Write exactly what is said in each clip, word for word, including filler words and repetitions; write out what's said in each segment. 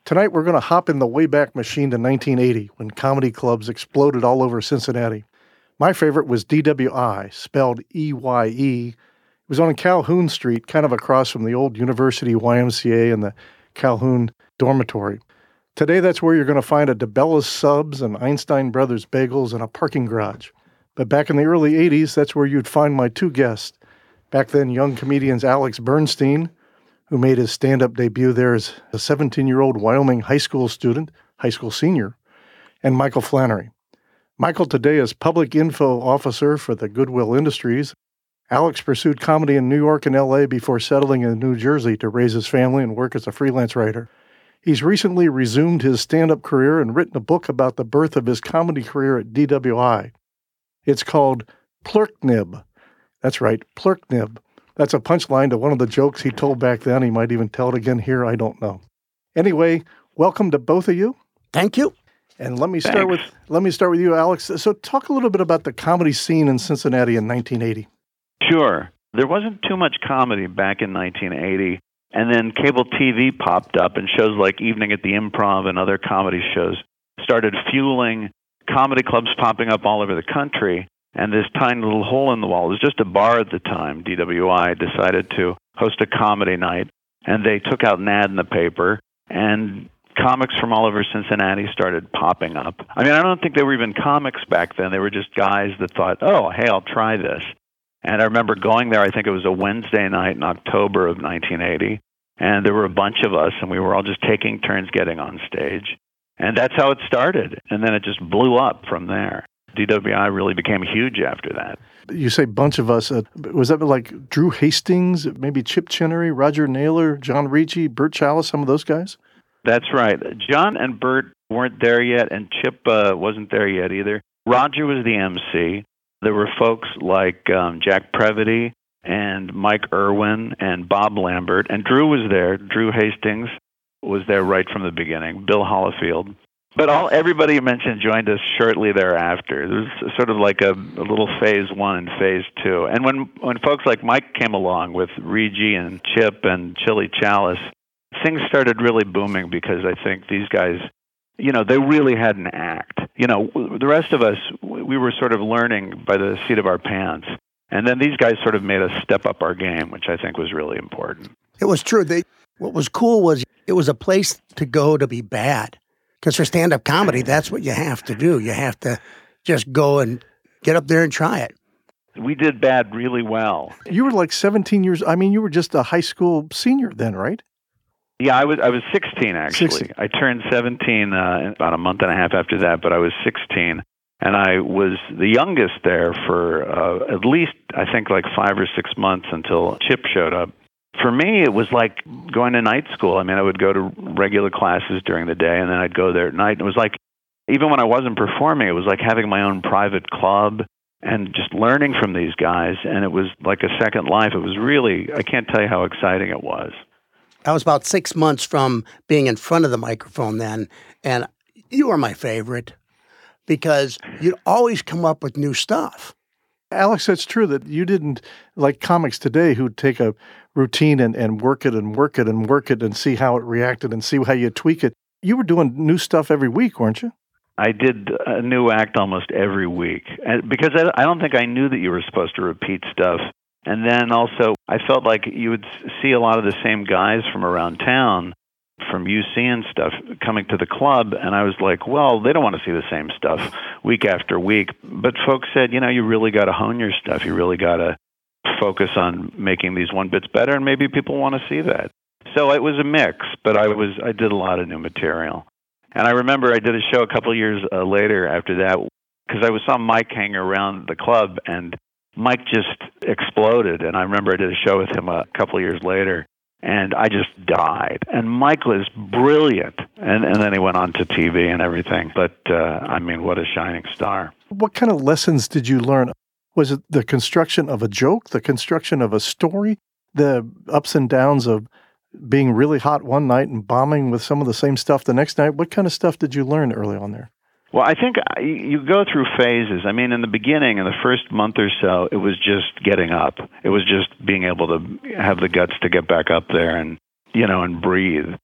Tonight, we're going to hop in the Wayback Machine to nineteen eighty, when comedy clubs exploded all over Cincinnati. My favorite was D W I, spelled E Y E. It was on Calhoun Street, kind of across from the old University Y M C A and the Calhoun dormitory. Today, that's where you're going to find a DeBella's Subs and Einstein Brothers Bagels and a parking garage. But back in the early eighties, that's where you'd find my two guests. Back then, young comedians Alex Bernstein, who made his stand-up debut there as a seventeen-year-old Wyoming high school student, high school senior, and Michael Flannery. Michael today is public info officer for the Goodwill Industries. Alex pursued comedy in New York and L A before settling in New Jersey to raise his family and work as a freelance writer. He's recently resumed his stand-up career and written a book about the birth of his comedy career at D W I. It's called Plurknib. That's right, Plurknib. That's a punchline to one of the jokes he told back then. He might even tell it again here. I don't know. Anyway, welcome to both of you. Thank you. And let me start Thanks. with let me start with you, Alex. So talk a little bit about the comedy scene in Cincinnati in nineteen eighty. Sure. There wasn't too much comedy back in nineteen eighty. And then cable T V popped up, and shows like Evening at the Improv and other comedy shows started fueling comedy clubs popping up all over the country. And this tiny little hole in the wall, it was just a bar at the time. D W I decided to host a comedy night, and they took out an ad in the paper, and comics from all over Cincinnati started popping up. I mean, I don't think they were even comics back then. They were just guys that thought, oh, hey, I'll try this. And I remember going there, I think it was a Wednesday night in October of nineteen eighty, and there were a bunch of us, and we were all just taking turns getting on stage. And that's how it started. And then it just blew up from there. D W I really became huge after that. You say bunch of us. Uh, was that like Drew Hastings, maybe Chip Chinnery, Roger Naylor, John Ricci, Bert Chalice, some of those guys? That's right. John and Bert weren't there yet, and Chip uh, wasn't there yet either. Roger was the M C. There were folks like um, Jack Previty and Mike Irwin and Bob Lambert, and Drew was there. Drew Hastings was there right from the beginning. Bill Hollifield. But all everybody you mentioned joined us shortly thereafter. There was sort of like a, a little phase one and phase two. And when, when folks like Mike came along with Regi and Chip and Chili Chalice, things started really booming because I think these guys, you know, they really had an act. You know, the rest of us, we were sort of learning by the seat of our pants. And then these guys sort of made us step up our game, which I think was really important. It was true. They, what was cool was it was a place to go to be bad. Because for stand-up comedy, that's what you have to do. You have to just go and get up there and try it. We did bad really well. You were like seventeen years. I mean, you were just a high school senior then, right? Yeah, I was I was sixteen, actually. sixteen. I turned seventeen uh, about a month and a half after that, but I was sixteen. And I was the youngest there for uh, at least, I think, like five or six months until Chip showed up. For me, it was like going to night school. I mean, I would go to regular classes during the day, and then I'd go there at night. It was like, even when I wasn't performing, it was like having my own private club and just learning from these guys. And it was like a second life. It was really, I can't tell you how exciting it was. I was about six months from being in front of the microphone then, and you were my favorite because you'd always come up with new stuff. Alex, that's true that you didn't, like comics today, who'd take a routine and, and work it and work it and work it and see how it reacted and see how you tweak it. You were doing new stuff every week, weren't you? I did a new act almost every week and because I, I don't think I knew that you were supposed to repeat stuff. And then also, I felt like you would see a lot of the same guys from around town, from U C and stuff, coming to the club, and I was like, well, they don't want to see the same stuff week after week. But folks said, you know, you really got to hone your stuff. You really got to focus on making these one bits better, and maybe people want to see that. So it was a mix, but I was I did a lot of new material. And I remember I did a show a couple of years uh, later after that, because I was saw Mike hanging around the club, and Mike just exploded. And I remember I did a show with him a couple of years later, and I just died. And Mike was brilliant. And, and then he went on to T V and everything. But, uh, I mean, what a shining star. What kind of lessons did you learn? Was it the construction of a joke, the construction of a story, the ups and downs of being really hot one night and bombing with some of the same stuff the next night? What kind of stuff did you learn early on there? Well, I think you go through phases. I mean, in the beginning, in the first month or so, it was just getting up. It was just being able to have the guts to get back up there and, you know, and breathe.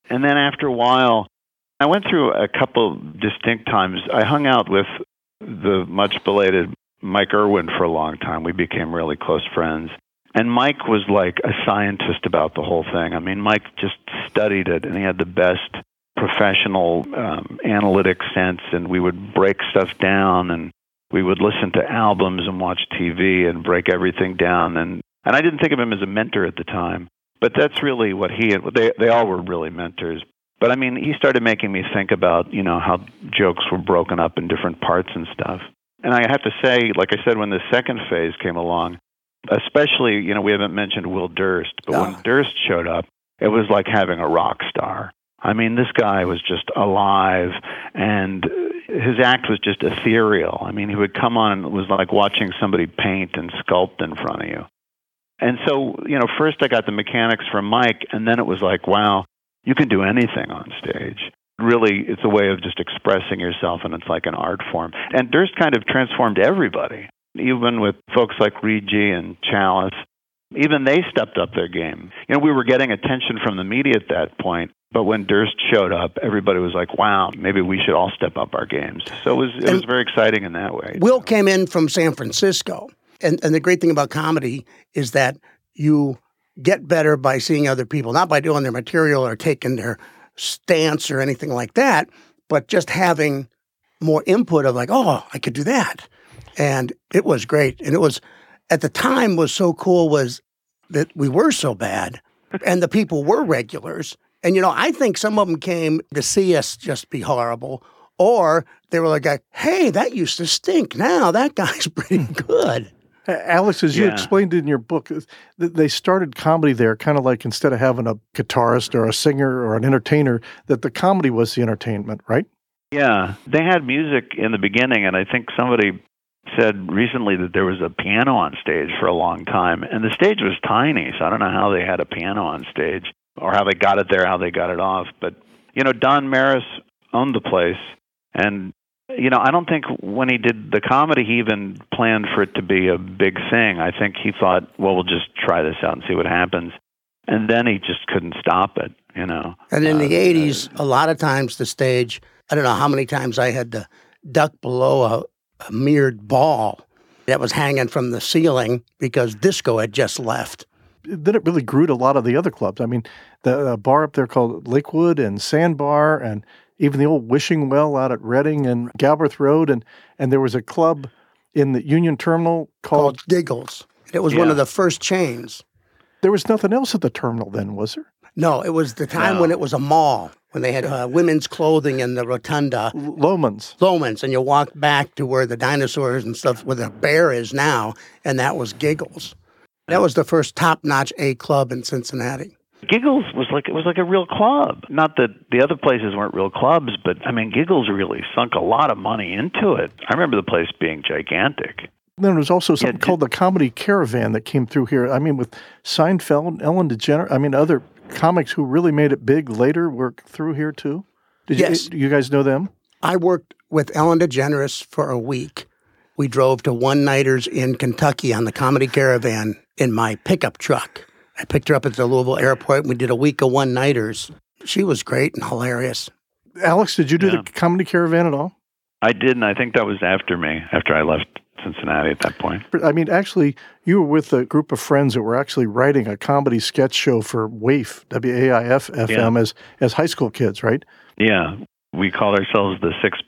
And then after a while, I went through a couple distinct times. I hung out with the much belated Mike Irwin for a long time. We became really close friends. And Mike was like a scientist about the whole thing. I mean, Mike just studied it, and he had the best professional um, analytic sense, and we would break stuff down, and we would listen to albums and watch T V and break everything down. And, and I didn't think of him as a mentor at the time, but that's really what he had. They, they all were really mentors. But I mean, he started making me think about, you know, how jokes were broken up in different parts and stuff. And I have to say, like I said, when the second phase came along, especially, you know, we haven't mentioned Will Durst, but oh. when Durst showed up, it was like having a rock star. I mean, this guy was just alive, and his act was just ethereal. I mean, he would come on and it was like watching somebody paint and sculpt in front of you. And so, you know, first I got the mechanics from Mike, and then it was like, wow, you can do anything on stage. Really, it's a way of just expressing yourself, and it's like an art form. And Durst kind of transformed everybody, even with folks like Reed G and Chalice. Even they stepped up their game. You know, we were getting attention from the media at that point, but when Durst showed up, everybody was like, wow, maybe we should all step up our games. So it was it was very exciting in that way. Will came in from San Francisco, and, and the great thing about comedy is that you get better by seeing other people, not by doing their material or taking their stance or anything like that, but just having more input of like, oh, I could do that. And it was great. And it was, at the time, was so cool was that we were so bad and the people were regulars. And, you know, I think some of them came to see us just be horrible, or they were like, hey, that used to stink. Now that guy's pretty good. Alex, as you yeah. explained in your book, they started comedy there kind of like instead of having a guitarist or a singer or an entertainer, that the comedy was the entertainment, right? Yeah. They had music in the beginning, and I think somebody said recently that there was a piano on stage for a long time, and the stage was tiny, so I don't know how they had a piano on stage or how they got it there, how they got it off. But, you know, Don Maris owned the place, and you know, I don't think when he did the comedy, he even planned for it to be a big thing. I think he thought, well, we'll just try this out and see what happens. And then he just couldn't stop it, you know. And in uh, the eighties, uh, a lot of times the stage, I don't know how many times I had to duck below a, a mirrored ball that was hanging from the ceiling because disco had just left. Then it really grew to a lot of the other clubs. I mean, the uh, bar up there called Lakewood and Sandbar, and even the old Wishing Well out at Reading and Galbraith Road. And, and there was a club in the Union Terminal called, called Giggles. It was yeah. one of the first chains. There was nothing else at the terminal then, was there? No, it was the time no. when it was a mall, when they had uh, women's clothing in the rotunda. Loman's. Loman's. And you walk back to where the dinosaurs and stuff, where the bear is now, and that was Giggles. That was the first top-notch A club in Cincinnati. Giggles was like it was like a real club. Not that the other places weren't real clubs, but I mean, Giggles really sunk a lot of money into it. I remember the place being gigantic. Then there was also something Yeah, called the Comedy Caravan that came through here. I mean, with Seinfeld, Ellen DeGeneres, I mean, other comics who really made it big later worked through here too. Did Yes. you, you guys know them? I worked with Ellen DeGeneres for a week. We drove to one-nighters in Kentucky on the Comedy Caravan in my pickup truck. I picked her up at the Louisville airport, and we did a week of one-nighters. She was great and hilarious. Alex, did you do Yeah. the Comedy Caravan at all? I didn't. I think that was after me, after I left Cincinnati at that point. I mean, actually, you were with a group of friends that were actually writing a comedy sketch show for W A I F, W A I F F M, Yeah. as, as high school kids, right? Yeah, we called ourselves the Six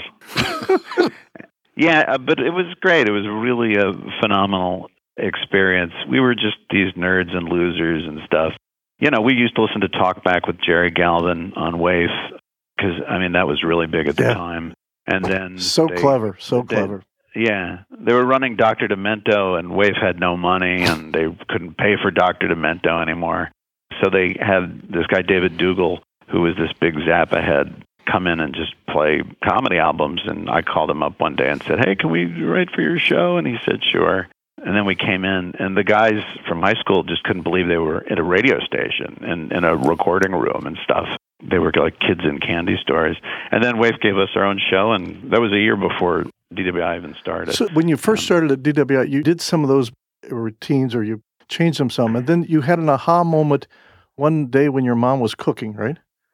Pistols. yeah, uh, but it was great. It was really a phenomenal experience. We were just these nerds and losers and stuff. You know, we used to listen to Talk Back with Jerry Galvin on W A I F because, I mean, that was really big at the Yeah. time. And then So they- clever, so they- clever. Yeah, they were running Doctor Demento, and W A I F had no money, and they couldn't pay for Doctor Demento anymore. So they had this guy, David Dougal, who was this big Zappa head, come in and just play comedy albums. And I called him up one day and said, hey, can we write for your show? And he said, sure. And then we came in, and the guys from high school just couldn't believe they were at a radio station and in a recording room and stuff. They were like kids in candy stores. And then W A I F gave us our own show, and that was a year before D W I even started. So when you first started at D W I, you did some of those routines, or you changed them some, and then you had an aha moment one day when your mom was cooking, right?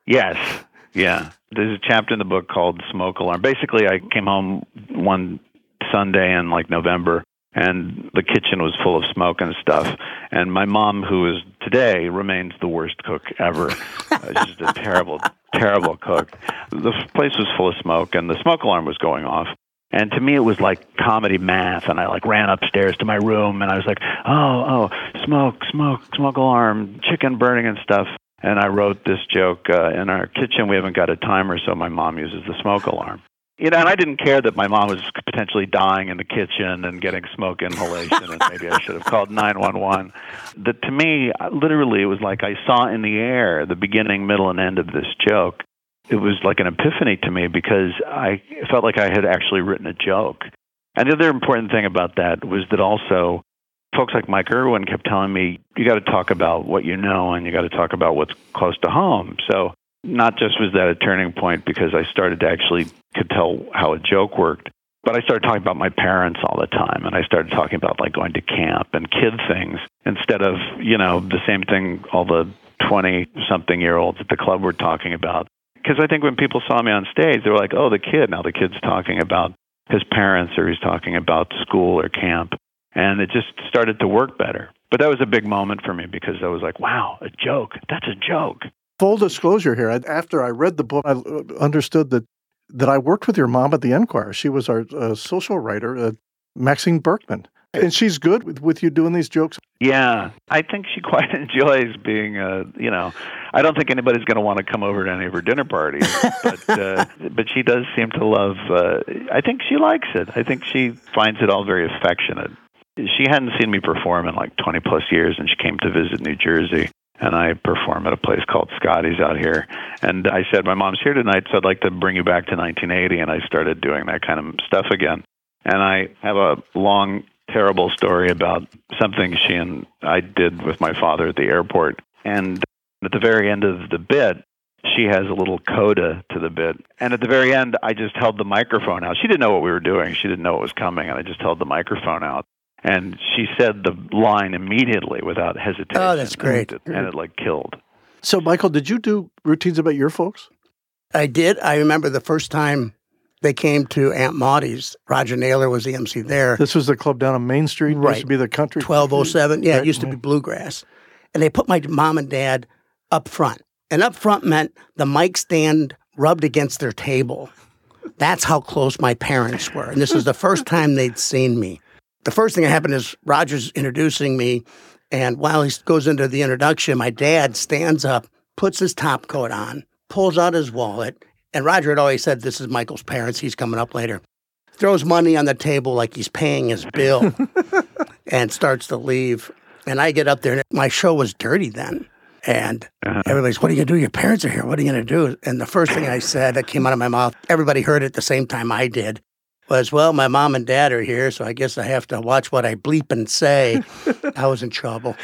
Yes. Yeah. There's a chapter in the book called Smoke Alarm. Basically, I came home one Sunday in like November, and the kitchen was full of smoke and stuff. And my mom, who is today remains the worst cook ever, uh, just a terrible, terrible cook. The place was full of smoke, and the smoke alarm was going off. And to me, it was like comedy math, and I like ran upstairs to my room, and I was like, oh, oh, smoke, smoke, smoke alarm, chicken burning and stuff. And I wrote this joke, uh, in our kitchen, we haven't got a timer, so my mom uses the smoke alarm. You know, and I didn't care that my mom was potentially dying in the kitchen and getting smoke inhalation, and maybe I should have called nine one one. That to me, literally, it was like I saw in the air the beginning, middle, and end of this joke. It was like an epiphany to me because I felt like I had actually written a joke. And the other important thing about that was that also folks like Mike Irwin kept telling me, you got to talk about what you know and you got to talk about what's close to home. So not just was that a turning point because I started to actually could tell how a joke worked, but I started talking about my parents all the time. And I started talking about like going to camp and kid things instead of, you know, the same thing all the twenty-something-year-olds at the club were talking about. Because I think when people saw me on stage, they were like, oh, the kid. Now the kid's talking about his parents or he's talking about school or camp. And it just started to work better. But that was a big moment for me because I was like, wow, a joke. That's a joke. Full disclosure here. After I read the book, I understood that, that I worked with your mom at the Enquirer. She was our uh, social writer, uh, Maxine Berkman. And she's good with, with you doing these jokes? Yeah, I think she quite enjoys being, uh, you know, I don't think anybody's going to want to come over to any of her dinner parties, but uh, but she does seem to love, uh, I think she likes it. I think she finds it all very affectionate. She hadn't seen me perform in like twenty plus years, and she came to visit New Jersey, and I perform at a place called Scotty's out here. And I said, my mom's here tonight, so I'd like to bring you back to nineteen eighty, and I started doing that kind of stuff again. And I have a long terrible story about something she and I did with my father at the airport. And at the very end of the bit, she has a little coda to the bit. And at the very end, I just held the microphone out. She didn't know what we were doing. She didn't know what was coming. And I just held the microphone out. And she said the line immediately without hesitation. Oh, that's great. And it, and it like killed. So, Michael, did you do routines about your folks? I did. I remember the first time they came to Aunt Maudie's. Roger Naylor was the M C there. This was the club down on Main Street. Right. It used to be the country. twelve oh seven. Yeah, right. It used to be Bluegrass. And they put my mom and dad up front. And up front meant the mic stand rubbed against their table. That's how close my parents were. And this was the first time they'd seen me. The first thing that happened is Roger's introducing me. And while he goes into the introduction, my dad stands up, puts his top coat on, pulls out his wallet. And Roger had always said, this is Michael's parents. He's coming up later. Throws money on the table like he's paying his bill and starts to leave. And I get up there, and my show was dirty then. And uh-huh. everybody's, what are you going to do? Your parents are here. What are you going to do? And the first thing I said that came out of my mouth, everybody heard it at the same time I did, was, well, my mom and dad are here, so I guess I have to watch what I bleep and say. I was in trouble.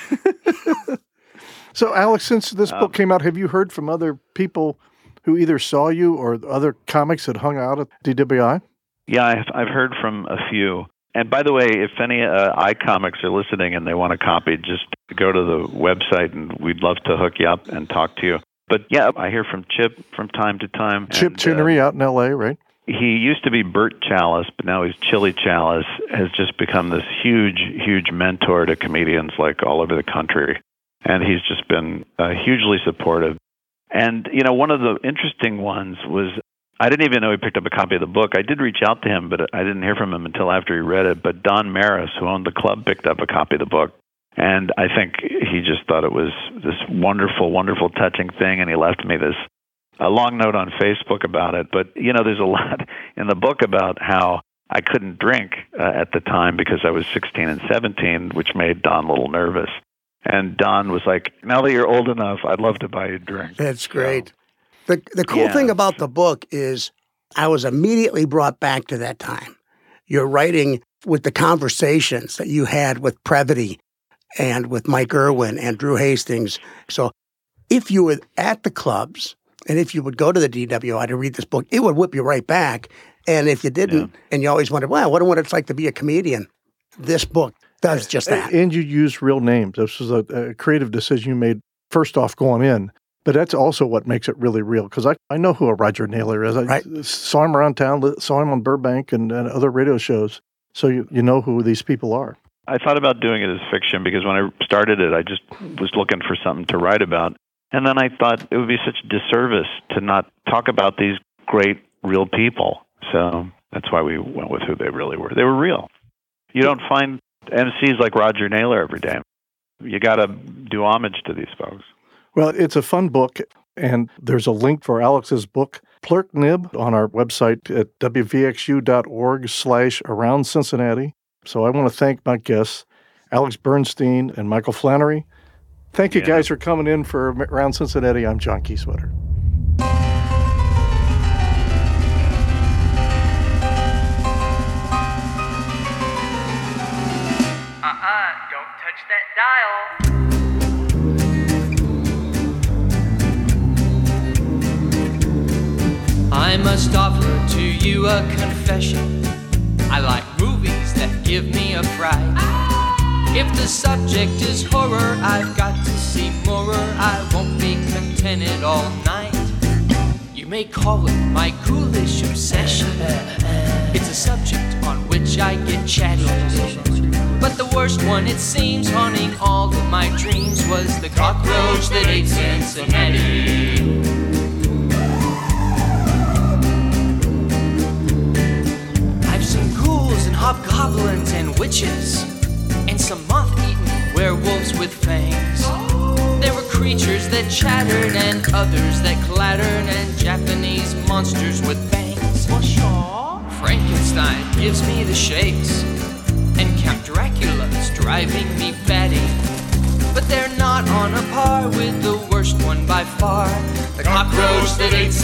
So, Alex, since this um, book came out, have you heard from other people who either saw you or other comics that hung out at D W I? Yeah, I've, I've heard from a few. And by the way, if any uh, iComics are listening and they want a copy, just go to the website and we'd love to hook you up and talk to you. But yeah, I hear from Chip from time to time. Chip Chinnery uh, out in L A, right? He used to be Bert Chalice, but now he's Chili Chalice, has just become this huge, huge mentor to comedians like all over the country. And he's just been uh, hugely supportive. And, you know, one of the interesting ones was, I didn't even know he picked up a copy of the book. I did reach out to him, but I didn't hear from him until after he read it. But Don Maris, who owned the club, picked up a copy of the book. And I think he just thought it was this wonderful, wonderful, touching thing. And he left me this a long note on Facebook about it. But, you know, there's a lot in the book about how I couldn't drink uh, at the time because I was sixteen and seventeen, which made Don a little nervous. And Don was like, now that you're old enough, I'd love to buy you a drink. That's great. So, the the cool yeah. thing about the book is I was immediately brought back to that time. You're writing with the conversations that you had with Previty and with Mike Irwin and Drew Hastings. So if you were at the clubs and if you would go to the D W I to read this book, it would whip you right back. And if you didn't, yeah. and you always wondered, wow, I wonder what it's like to be a comedian, this book does just that. And you use real names. This was a, a creative decision you made first off going in. But that's also what makes it really real, because I, I know who a Roger Naylor is. I Right. saw him around town, saw him on Burbank and, and other radio shows. So you, you know who these people are. I thought about doing it as fiction because when I started it, I just was looking for something to write about. And then I thought it would be such a disservice to not talk about these great, real people. So that's why we went with who they really were. They were real. You don't find M Cs like Roger Naylor every day. You got to do homage to these folks. Well, it's a fun book, and there's a link for Alex's book, Plurk Nib, on our website at w v x u dot org slash around Cincinnati. So I want to thank my guests, Alex Bernstein and Michael Flannery. Thank you Yeah. guys for coming in for Around Cincinnati. I'm John Kieswetter. Uh-uh, don't touch that dial. I must offer to you a confession. I like movies that give me a fright. If the subject is horror, I've got to see more. I won't be contented all night. You may call it my ghoulish obsession. It's a subject on which I get chatty. But the worst one, it seems, haunting all of my dreams, was the cockroach that ate Cincinnati. I've seen ghouls and hobgoblins and witches, and some moth-eaten werewolves with fangs. There were creatures that chattered and others that clattered, and Japanese monsters with bangs. Frankenstein gives me the shakes, and Count Dracula's driving me batty. But they're not on a par with the worst one by far, the cockroach that ate